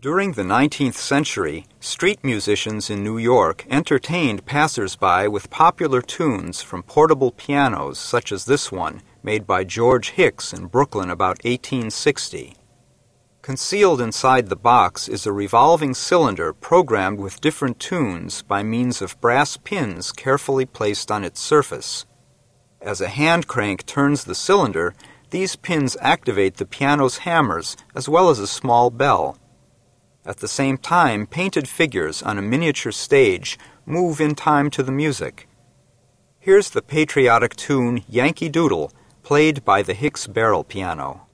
During the 19th century, street musicians in New York entertained passers-by with popular tunes from portable pianos such as this one, made by George Hicks in Brooklyn about 1860. Concealed inside the box is a revolving cylinder programmed with different tunes by means of brass pins carefully placed on its surface. As a hand crank turns the cylinder, these pins activate the piano's hammers as well as a small bell. At the same time, painted figures on a miniature stage move in time to the music. Here's the patriotic tune Yankee Doodle, played by the Hicks barrel piano.